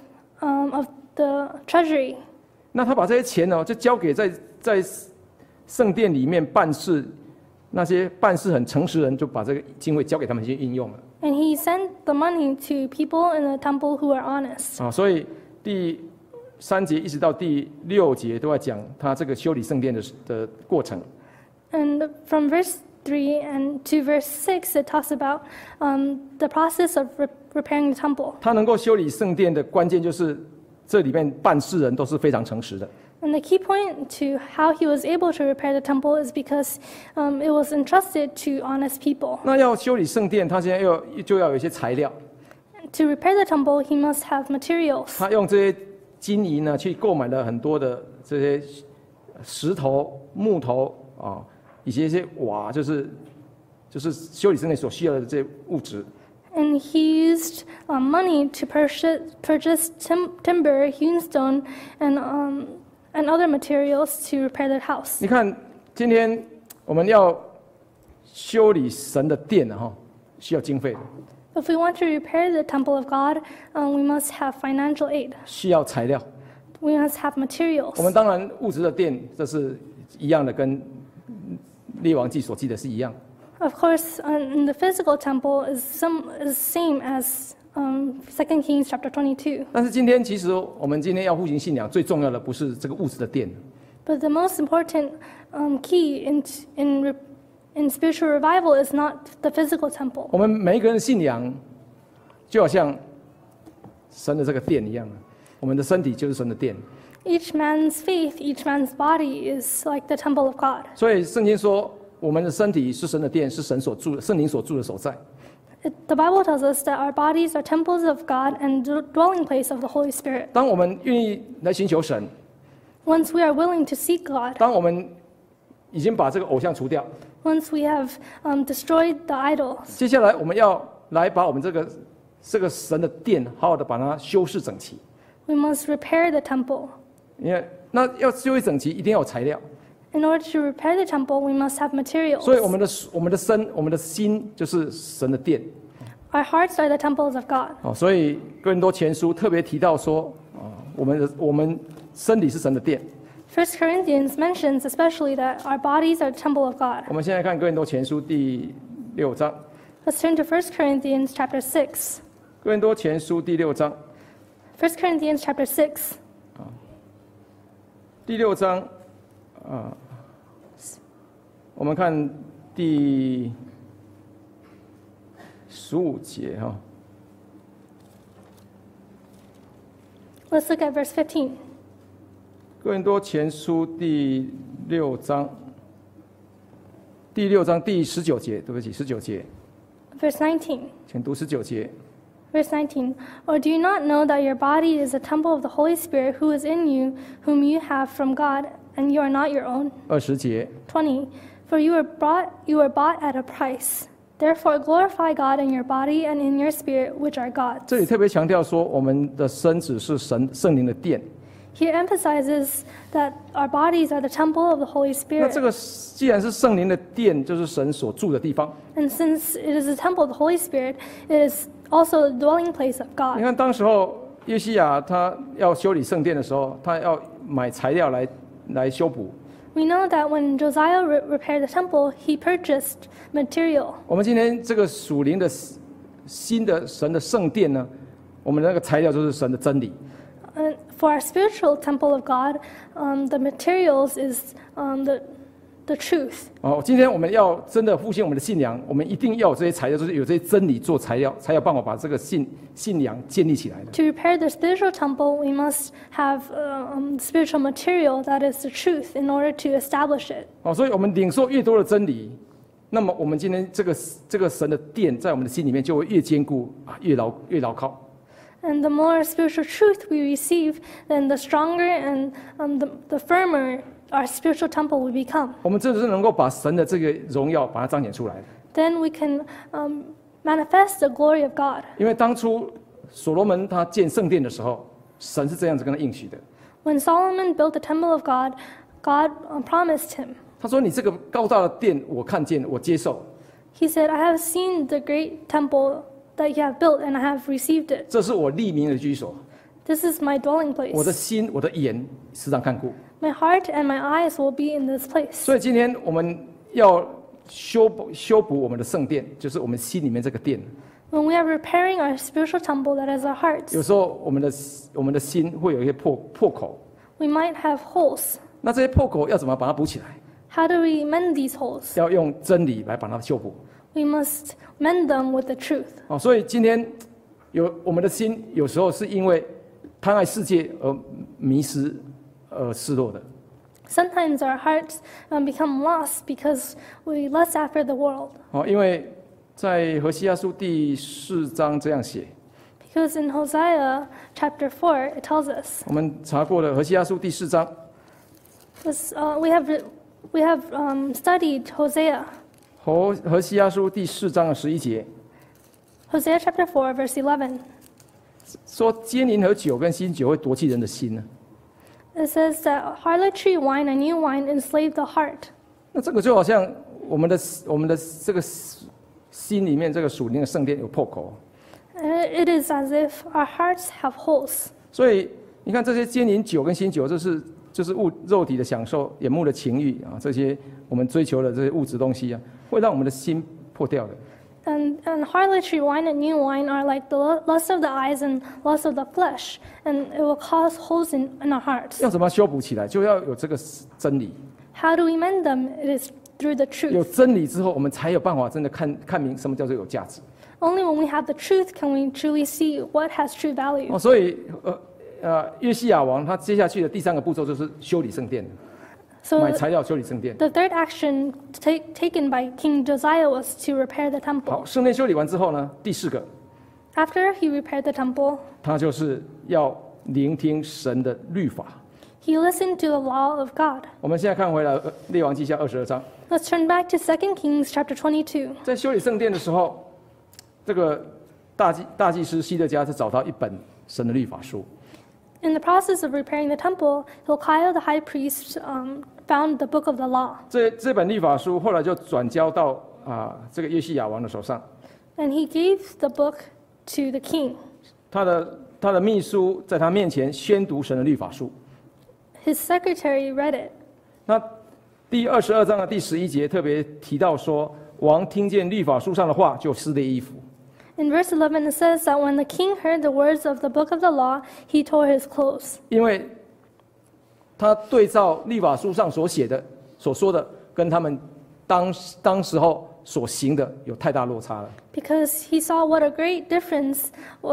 the treasury. 那他把这些钱呢，就交给在圣殿里面办事那些办事很诚实的人，就把这个经费交给他们去运用了。 And he sent the money to people in the temple who are honest. 所以第3节一直到第6节都在讲他这个修理圣殿的过程。 And from verse 3 and to verse 6, it talks about the process of repairing the temple. 他能够修理圣殿的关键就是这里面办事人都是非常诚实的。 And the key point to how he was able to repair the temple is because it was entrusted to honest people. 那要修理圣殿，他现在就要有一些材料。 To repair the temple, he must have materials. 他用这些金银呢，去购买了很多的这些石头、木头以及一些瓦，就是修理圣殿所需要的这些物质。 And he used money to purchase timber, hewn stone, and other materials to repair the house. 你看，今天我们要修理神的殿需要经费的。 If we want to repair the temple of God, we must have financial aid. 需要材料。 We must have materials. 我们当然物质的殿，这是一样的，跟列王记所记的是一样。 Of course, in the physical temple is same as 2 Kings chapter 22. 但是今天其实我们今天要复兴信仰，最重要的不是这个物质的殿。 But the most important key in spiritual revival is not the physical temple. 我们每一个人的信仰，就好像神的这个殿一样，我们的身体就是神的殿。 Each man's faith, each man's body is like the temple of God. 所以圣经说，我们的身体是神的殿，是神所住的，圣灵所住的所在。 The Bible tells us that our bodies are temples of God and the dwelling place of the Holy Spirit. 当我们愿意来寻求神， Once we are willing to seek God, 当我们已经把这个偶像除掉， once we have destroyed the idols, 接下来我们要来把我们这个神的殿好好的把它修饰整齐。 we must repair the temple. 因为那要修理整齐，一定要有材料。 In order to repair the temple, we must have materials. 所以我们的心就是神的殿。 Our hearts are the temples of God. 所以哥林多前书特别提到说，我们身体是神的殿。 1 Corinthians mentions especially that our bodies are the temple of God. 我们现在看哥林多前书第6章。 Let's turn to 1 Corinthians chapter 6. 哥林多前书第6章。 1 Corinthians chapter 6. 第6章，我们看第15节 Let's look at verse 15. 哥林多前书第6章，第19节，对不起，19节， Verse 19. 请读19节。 Verse 19. Or do you not know that your body is a temple of the Holy Spirit who is in you, whom you have from God, and you are not your own? 20节， 20. For you were bought at a price. Therefore glorify God in your body and in your spirit, which are God's. 这里特别强调说，我们的身子是圣灵的殿。 Here emphasizes that our bodies are the temple of the Holy 那 Spirit. 这个既然是圣灵的殿，就是神所住的地方。 And since it is the temple of the Holy Spirit, it is also the dwelling place of 你 God. 看，当时候约西亚他要修理圣殿的时候，他要买材料来修补。 We know that when Josiah repaired the temple, he purchased material. 我们今天这个属灵的新的神的圣殿呢，我们那个材料就是神的真理。 For our spiritual temple of God, the materials is the truth. 今天我们要真的复兴我们的信仰，我们一定要有这些材料，就是有这些真理做材料，才有办法把这个信仰建立起来的。 To repair the spiritual temple, we must have spiritual material that is the truth in order to establish it. 所以我们领受越多的真理，那么我们今天这个神的殿在我们的心里面就会越坚固越牢靠。 And the more spiritual truth we receive, then the stronger and the firmer our spiritual temple will become. 我们真的是能够把神的这个荣耀把它彰显出来的。 then we can manifest the glory of God. 因为当初所罗门他建圣殿的时候，神是这样子跟他应许的。 When Solomon built the temple of God, God promised him. 他说：“你这个高大的殿，我看见，我接受。 He said, I have seen the great temple that you have built, and I have received it. 这是我立名的居所， This is my dwelling 我的 place. 心，我的眼时常看顾。 My heart and my eyes will be in this place. 所以今天我们要修补我们的圣殿，就是我们心里面这个殿。 When we are repairing our spiritual temple, that is our hearts, 有时候我们的心会有一些破口， we might have holes. 那这些破口要怎么把它补起来？ How do we mend these holes? 要用真理来把它修补。 We must mend them with the truth. 所以今天我们的心有时候是因为贪爱世界而迷失失落的。 Sometimes our hearts become lost because we lust after the world. 因为在何西阿书第4章这样写， Because in Hosea chapter 4, it tells us, 我们查过了何西阿书第4章， we have studied Hosea. 何西阿书第4章的11节 Hosea chapter 4, verse 11. 说：奸淫和酒跟新酒会夺去人的心呢。 It says that harlotry wine and new wine enslave the heart. 那这个就好像我们的这个心里面这个属灵的圣殿有破口， It is as if our hearts have holes. 所以你看这些奸淫酒跟新酒，就是肉体的享受、眼目的情欲啊，这些我们追求的这些物质东西啊，会让我们的心破掉的。 And harlotry wine and new wine are like the lust of the eyes and lust of the flesh, and it will cause holes in our hearts. 要怎么修补起来？就要有这个真理。 How do we mend them? It is through the 有 truth. 真理之后，我们才有办法真的看明什么叫做有价值。 Only when we have the truth can we truly see what has true value. 所以约西亚王他接下去的第3个步骤就是修理圣殿， So 买材料修理圣殿。 the third action taken by King Josiah was to repair the 好， temple. 圣殿修理完之后呢，第4个， After he repaired the temple, 他就是要聆听神的律法。 he listened to the law of God. 我们现在看回来列王记下22章， Let's turn back to 2 Kings chapter 22. 在修理圣殿的时候，这个大祭司希勒家就找到一本神的律法书。 In the process of repairing the temple, Hilkiah the high priest found the book of the law. 这本律法书后来就转交到这个约西亚王的手上， And he gave the book to the king. 他的秘书在他面前宣读神的律法书。 His secretary read it. 那第22章的第11节特别提到说，王听见律法书上的话，就撕裂衣服。 In verse 11, it says that when the king heard the words of the book of the law, he tore his clothes. 因为他对照律法书上所写的、所说的，跟他们当时候所行的有太大落差了。 Because he saw what a great difference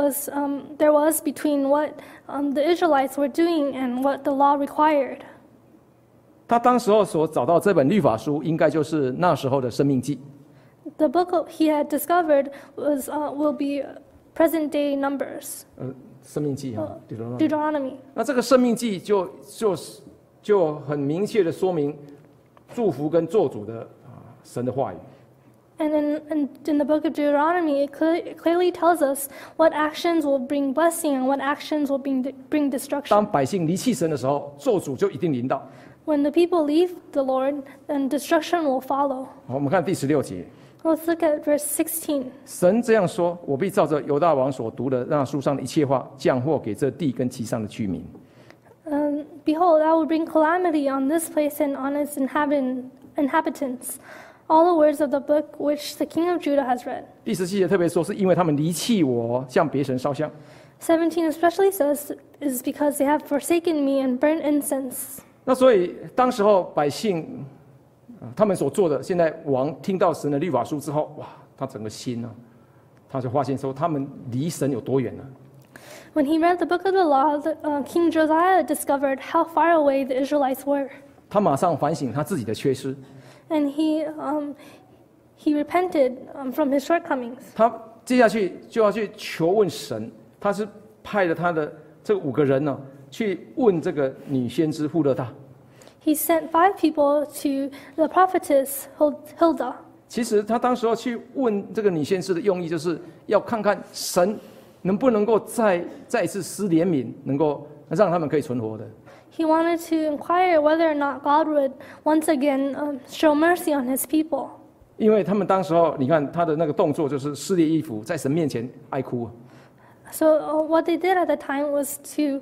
there was between what the Israelites were doing and what the law required. 他当时候所找到这本律法书，应该就是那时候的生命记。 The book he had discovered will be present-day Numbers, 生命记哈， Deuteronomy. 那这个生命记就很明确的说明祝福跟做主的神的话语。 And in the book of Deuteronomy, it clearly tells us what actions will bring blessing and what actions will bring destruction. 当百姓离弃神的时候，做主就一定临到。 When the people leave the Lord, then destruction will follow. 好，我们看第16节， Let's look at verse 16. 神这样说：“我必照着犹大王所读的那书上的一切话，降祸给这地跟其上的居民。” Behold, I will bring calamity on this place and on its inhabitants. All the words of the book which the king of Judah has read. 第17节特别说，是因为他们离弃我，向别神烧香。 17 especially says, is because they have forsaken me and burned incense. 那所以当时候百姓，他们所做的，现在王听到神的律法书之后，哇，他整个心呢，他就发现说，他们离神有多远了。 When he read the book of the law, King Josiah discovered how far away the Israelites were. 他马上反省他自己的缺失， And he repented from his shortcomings. 他接下去就要去求问神，他是派了他的这5个人呢，去问这个女先知户勒大。 He sent 5 people to the prophetess Hilda. 其实他当时候去问这个女先知的用意，就是要看看神能不能够再一次施怜悯，能够让他们可以存活的。 He wanted to inquire whether or not God would once again show mercy on his people. 因为他们当时候，你看他的那个动作就是撕裂衣服，在神面前哀哭。 So what they did at the time was to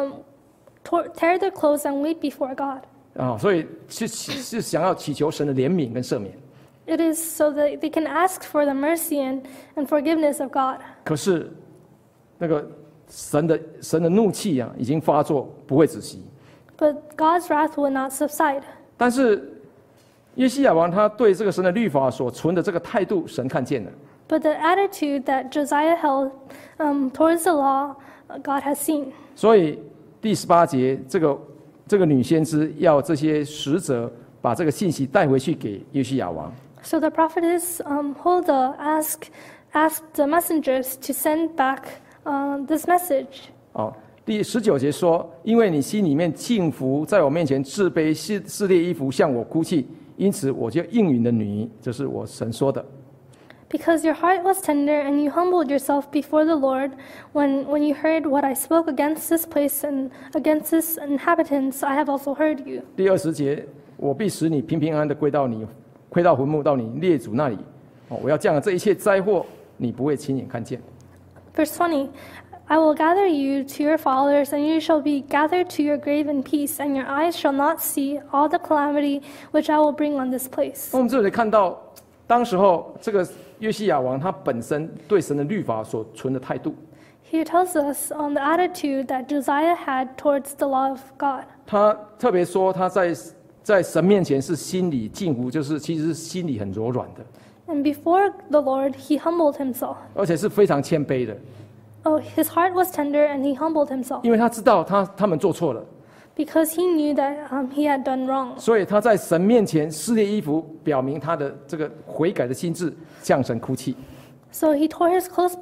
tear their clothes and weep before God. 所以是想要祈求神的怜悯跟赦免。 It is so that they can ask for the mercy and forgiveness of God. 可是那个神的怒气啊，已经发作，不会止息。 But God's wrath will not subside. 但是约西亚王他对这个神的律法所存的这个态度，神看见了。 But the attitude that Josiah held towards the law, God has seen. 所以第18节，这个女先知要这些使者把这个信息带回去给约西亚王。 So the prophetess Huldah asked the messengers to send back this message. 第19节说：“因为你心里面敬服，在我面前自卑，撕裂衣服，向我哭泣，因此我就应允了你。”这是我神说的。 Because your heart was tender and you humbled yourself before the Lord, when you heard what I spoke against this place and against its inhabitants, I have also heard you. 第20节，我必使你平平安安的归到坟墓，到你列祖那里。我要降了这一切灾祸，你不会亲眼看见。 Verse 20, I will gather you to your fathers, and you shall be gathered to your grave in peace, and your eyes shall not see all the calamity which I will bring on this place. 我们这里看到，当时候这个约西亚王他本身对神的律法所存的态度。 He tells us on the attitude that Josiah had towards the law of God. 他特别说他在神面前是心里敬服，就是其实是心里很柔软的。 And before the Lord, he humbled himself. 而且是非常谦卑的。 His heart was tender and he humbled himself. 因为他知道他们做错了。 Because he knew that he had done wrong. 所以他在神面前撕裂衣服，表明他的这个悔改的心志，向神哭泣。 So he tore his clothes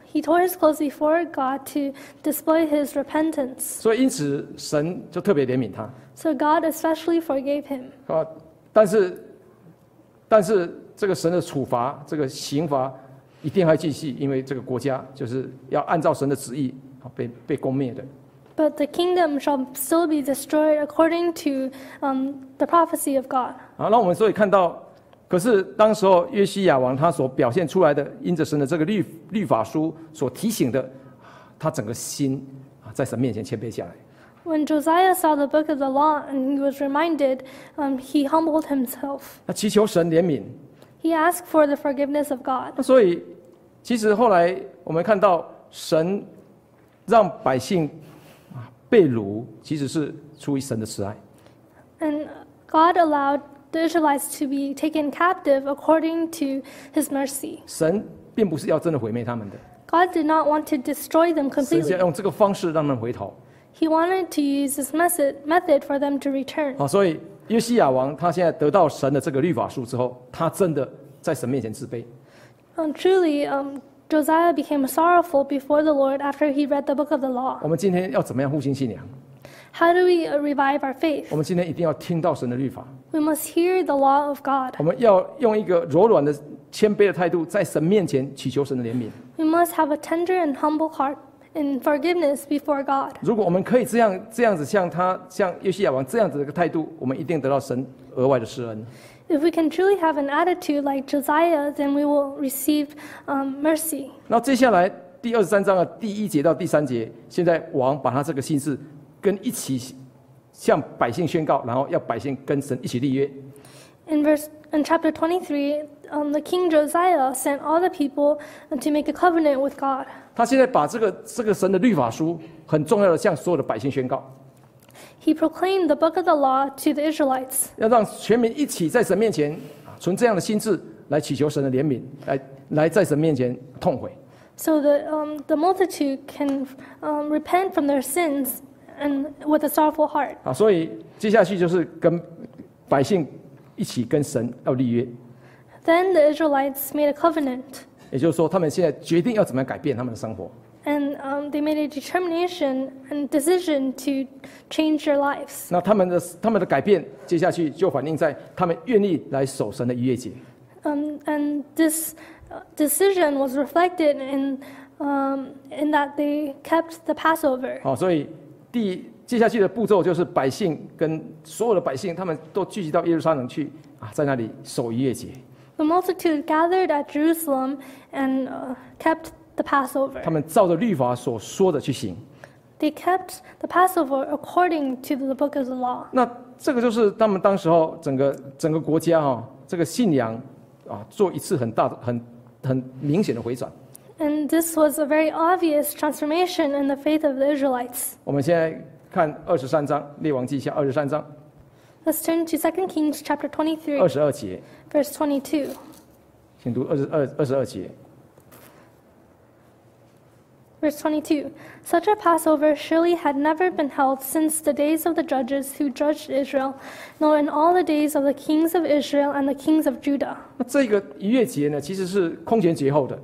before God to display his repentance. 所以因此神就特别怜悯他。 So God especially forgave him. 但是这个神的处罚，这个刑罚一定还继续，因为这个国家就是要按照神的旨意被攻灭的。 But the kingdom shall still be destroyed according to the prophecy of God. 那我们所以看到，可是当时候约西亚王他所表现出来的，因着神的这个律法书所提醒的，他整个心在神面前谦卑下来。 When Josiah saw the book of the law and he was reminded, he humbled himself. 他祈求神怜悯。 He asked for the forgiveness of God. 那所以，其实后来我们看到神让百姓被掳，其实是出于神的慈爱。 And God allowed the Israelites to be taken captive according to His mercy. 神并不是要真的毁灭他们的。 God did not want to destroy them 神是要 completely. 用这个方式让他们回头。 He wanted to use this method for them to return. 所以约西亚王他现在得到神的这个律法书之后，他真的在神面前自卑。 Truly, Josiah became sorrowful before the Lord after he read the book of the law. 我们今天要怎么样复兴信仰？ How do we revive our faith? 我们今天一定要听到神的律法。 We must hear the law of God. 我们要用一个柔软的、谦卑的态度，在神面前祈求神的怜悯。 We must have a tender and humble heart in forgiveness before God. 如果我们可以这样子像约西亚王这样子的一个态度，我们一定得到神额外的施恩。 If we can truly have an attitude like Josiah, then we will receive mercy. 那接下来第23章的第1节到第3节，现在王把他这个信事跟一起向百姓宣告，然后要百姓跟神一起立约。 In chapter 23, the king Josiah sent all the people to make a covenant with God. 他现在把这个神的律法书很重要的向所有的百姓宣告。 He proclaimed the book of the law to the Israelites. 要让全民一起在神面前存这样的心志来祈求神的怜悯，来在神面前痛悔。 So the multitude can repent from their sins and with a sorrowful heart. 所以接下去就是跟百姓一起跟神要立约。 Then the Israelites made a covenant. 也就是说，他们现在决定要怎么样改变他们的生活。 And they made a determination and decision to change their lives. 那他们的改变，接下去就反映在他们愿意来守神的逾越节。 And this decision was reflected in that they kept the Passover. 好，所以接下去的步骤就是百姓跟所有的百姓，他们都聚集到耶路撒冷去啊，在那里守逾越节。 The multitude gathered at Jerusalem and kept the Passover. 他们照着律法所说的去行。 They kept the Passover according to the book of the law. 那这个就是他们当时候整个国家这个信仰啊，做一次很大的、很明显的回转。 And this was a very obvious transformation in the faith of the Israelites. 我们现在看23章，列王记下23章 Let's turn to 2 Kings chapter 23, 22节， verse 22. 请读22节。 Verse 22. Such a Passover surely had never been held since the days of the judges who judged Israel, nor in all the days of the kings of Israel and the kings of Judah. 那这个逾越节呢，其实是空前绝后的。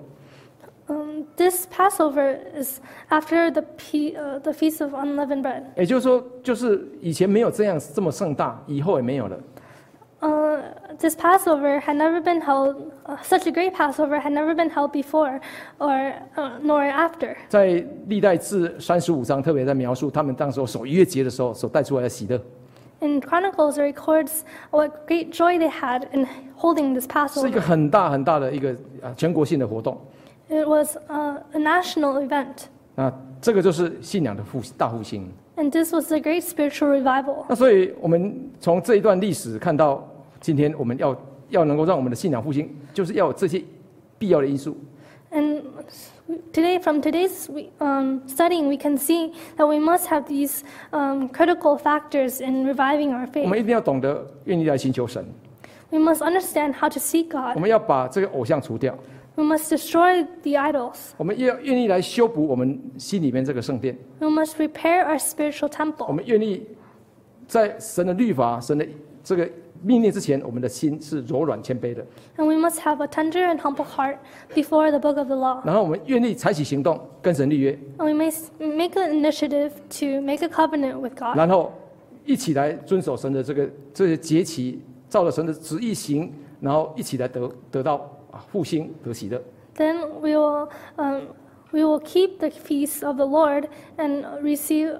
This Passover is after the Feast of Unleavened Bread. 也就是说，就是以前没有这么盛大，以后也没有了。 This Passover had never been held, such a great Passover had never been held before or nor after. 在历代志35章特别在描述他们当时候守逾越节的时候所带出来的喜乐。 In Chronicles, it records what great joy they had in holding this 是一个 Passover. 很大的一个全国性的活动。 It was a national event, 那这个就是信仰的大复兴。 and this was a great spiritual revival. 那所以我们从这一段历史看到，今天我们要能够让我们的信仰复兴，就是要有这些必要的因素。 And from today's studying, we can see that we must have these critical factors in reviving our 我们 faith. 一定要懂得愿意来寻求神， We must understand how to seek 我 God. 们要把这个偶像除掉， We must destroy the idols. 我们要愿意来修补我们心里面这个圣殿， We must repair our spiritual 我 temple. 们愿意在神的律法、神的这个命令之前，我们的心是柔软谦卑的， And we must have a tender and humble heart before the book of the law. 然后我们愿意采取行动，跟神立约， And we may make an initiative to make a covenant with God. 然后一起来遵守神的这些节期，照着神的旨意行，然后一起来得到复兴得喜乐。 Then we will keep the feasts of the Lord and receive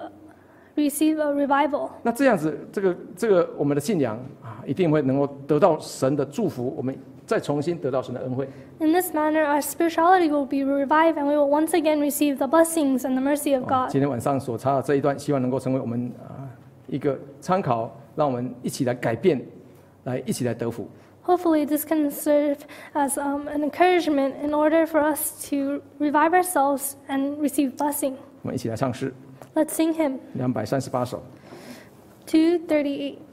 a revival. 那这样子，这个我们的信仰一定会能够得到神的祝福，我们再重新得到神的恩惠。 In this manner, our spirituality will be revived, and we will once again receive the blessings and the mercy of God. 今天晚上所查的这一段，希望能够成为我们一个参考，让我们一起来改变，一起来得福。 Hopefully, this can serve as an encouragement in order for us to revive ourselves and receive blessing. 我们一起来唱诗 Let's sing hymn 238首。 238.